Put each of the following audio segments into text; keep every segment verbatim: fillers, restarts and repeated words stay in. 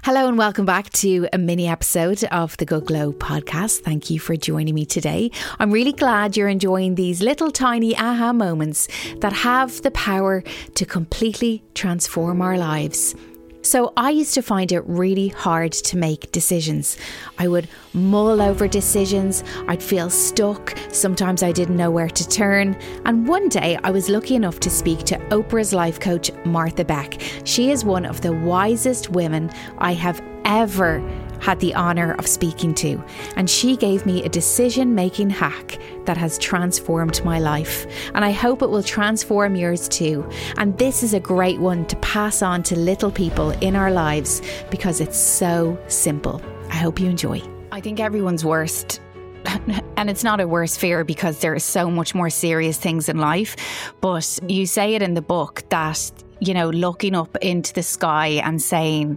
Hello and welcome back to a mini episode of the Good Glow podcast. Thank you for joining me today. I'm really glad you're enjoying these little tiny aha moments that have the power to completely transform our lives. So I used to find it really hard to make decisions. I would mull over decisions. I'd feel stuck. Sometimes I didn't know where to turn. And one day I was lucky enough to speak to Oprah's life coach, Martha Beck. She is one of the wisest women I have ever had the honour of speaking to. And she gave me a decision-making hack that has transformed my life. And I hope it will transform yours too. And this is a great one to pass on to little people in our lives because it's so simple. I hope you enjoy. I think everyone's worst, and it's not a worst fear because there are so much more serious things in life, but you say it in the book that, you know, looking up into the sky and saying,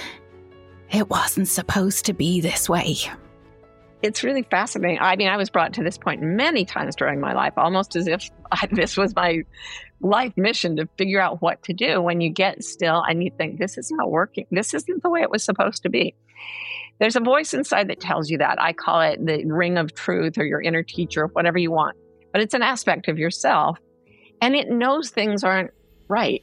it wasn't supposed to be this way. It's really fascinating. I mean, I was brought to this point many times during my life, almost as if I, this was my life mission to figure out what to do when you get still and you think, this is not working. This isn't the way it was supposed to be. There's a voice inside that tells you that. I call it the ring of truth or your inner teacher, whatever you want. But it's an aspect of yourself, and it knows things aren't right.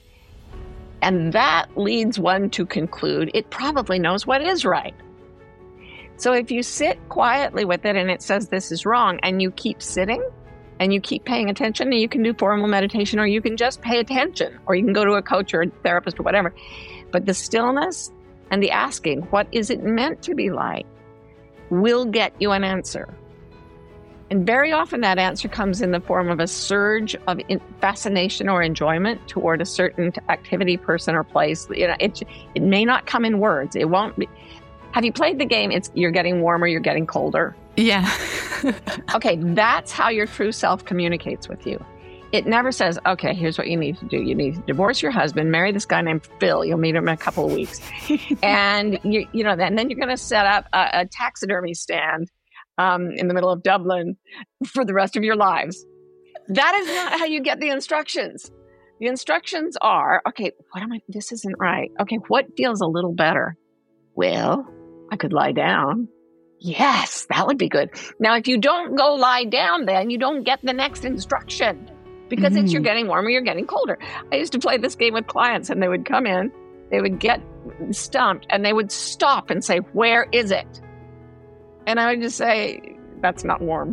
And that leads one to conclude it probably knows what is right. So if you sit quietly with it and it says this is wrong, and you keep sitting and you keep paying attention, and you can do formal meditation, or you can just pay attention, or you can go to a coach or a therapist or whatever. But the stillness and the asking, what is it meant to be like, will get you an answer. And very often that answer comes in the form of a surge of fascination or enjoyment toward a certain activity, person, or place. You know, it it may not come in words. It won't be. Have you played the game? It's you're getting warmer, you're getting colder. Yeah. Okay, that's how your true self communicates with you. It never says, okay, here's what you need to do. You need to divorce your husband, marry this guy named Phil. You'll meet him in a couple of weeks. and, you you know, and then you're going to set up a, a taxidermy stand Um, in the middle of Dublin for the rest of your lives. That is not how you get the instructions. The instructions are, okay, what am I, this isn't right. Okay, what feels a little better? Well, I could lie down. Yes, that would be good. Now, if you don't go lie down, then you don't get the next instruction because mm-hmm. it's you're getting warmer, you're getting colder. I used to play this game with clients, and they would come in, they would get stumped, and they would stop and say, where is it? And I would just say, that's not warm.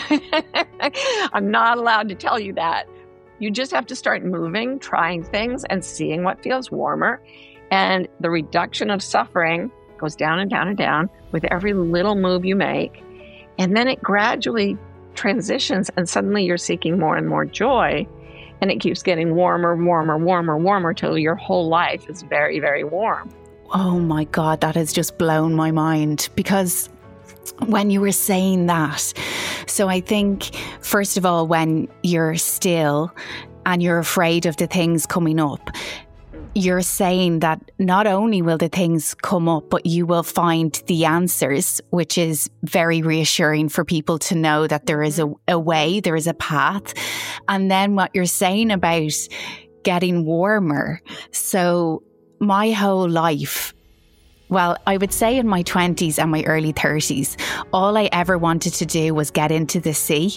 I'm not allowed to tell you that. You just have to start moving, trying things, and seeing what feels warmer. And the reduction of suffering goes down and down and down with every little move you make. And then it gradually transitions, and suddenly you're seeking more and more joy. And it keeps getting warmer, warmer, warmer, warmer till your whole life is very, very warm. Oh my God, that has just blown my mind because when you were saying that, so I think, first of all, when you're still and you're afraid of the things coming up, you're saying that not only will the things come up, but you will find the answers, which is very reassuring for people to know that there is a, a way, there is a path. And then what you're saying about getting warmer. So my whole life, well, I would say in my twenties and my early thirties, all I ever wanted to do was get into the sea.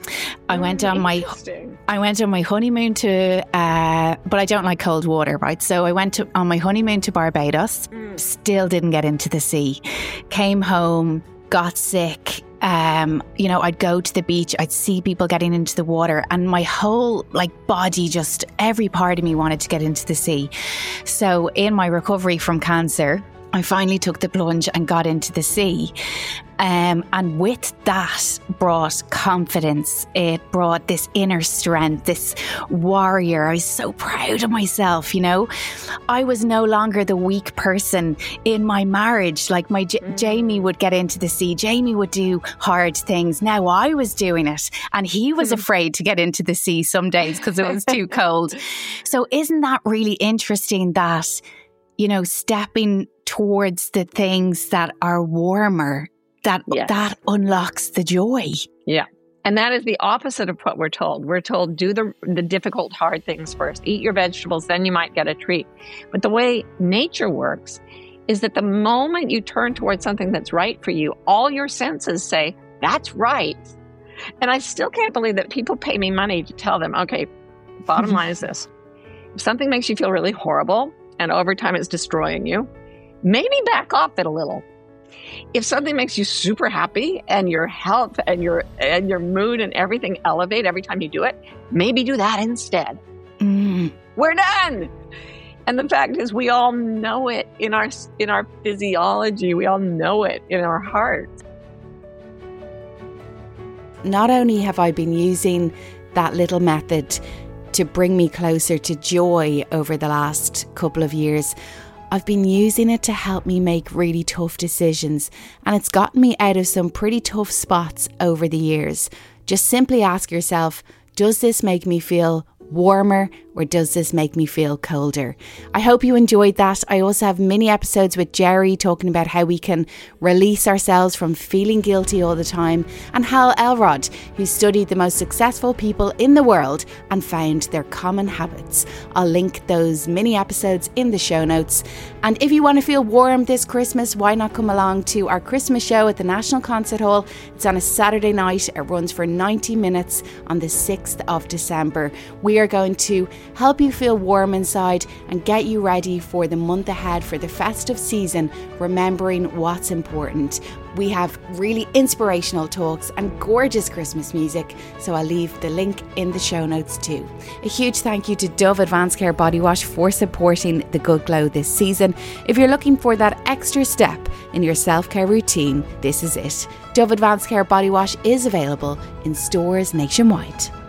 I went on my I went on my honeymoon to, uh, but I don't like cold water, right? So I went to, on my honeymoon to Barbados, mm. still didn't get into the sea. Came home, got sick. Um, you know, I'd go to the beach, I'd see people getting into the water, and my whole like body, just every part of me wanted to get into the sea. So in my recovery from cancer, I finally took the plunge and got into the sea. Um, and with that brought confidence. It brought this inner strength, this warrior. I was so proud of myself, you know. I was no longer the weak person in my marriage. Like my J- mm. Jamie would get into the sea. Jamie would do hard things. Now I was doing it. And he was mm. afraid to get into the sea some days because it was too cold. So isn't that really interesting that, you know, stepping towards the things that are warmer, that yes. that unlocks the joy. Yeah. And that is the opposite of what we're told. We're told do the the difficult, hard things first. Eat your vegetables, then you might get a treat. But the way nature works is that the moment you turn towards something that's right for you, all your senses say, that's right. And I still can't believe that people pay me money to tell them, okay, bottom line is this. If something makes you feel really horrible and over time it's destroying you, maybe back off it a little. If something makes you super happy and your health and your and your mood and everything elevate every time you do it, maybe do that instead. Mm. We're done. And the fact is, we all know it in our in our physiology. We all know it in our hearts. Not only have I been using that little method to bring me closer to joy over the last couple of years, I've been using it to help me make really tough decisions, and it's gotten me out of some pretty tough spots over the years. Just simply ask yourself, does this make me feel warmer or does this make me feel colder? I hope you enjoyed that. I also have mini episodes with Jerry talking about how we can release ourselves from feeling guilty all the time, and Hal Elrod, who studied the most successful people in the world and found their common habits. I'll link those mini episodes in the show notes. And if you want to feel warm this Christmas, why not come along to our Christmas show at the National Concert Hall? It's on a Saturday night. It runs for ninety minutes on the sixth of December. We are going to help you feel warm inside and get you ready for the month ahead, for the festive season, remembering what's important. We have really inspirational talks and gorgeous Christmas music, so I'll leave the link in the show notes too. A huge thank you to Dove Advanced Care Body Wash for supporting The Good Glow this season. If you're looking for that extra step in your self-care routine, this is it. Dove Advanced Care Body Wash is available in stores nationwide.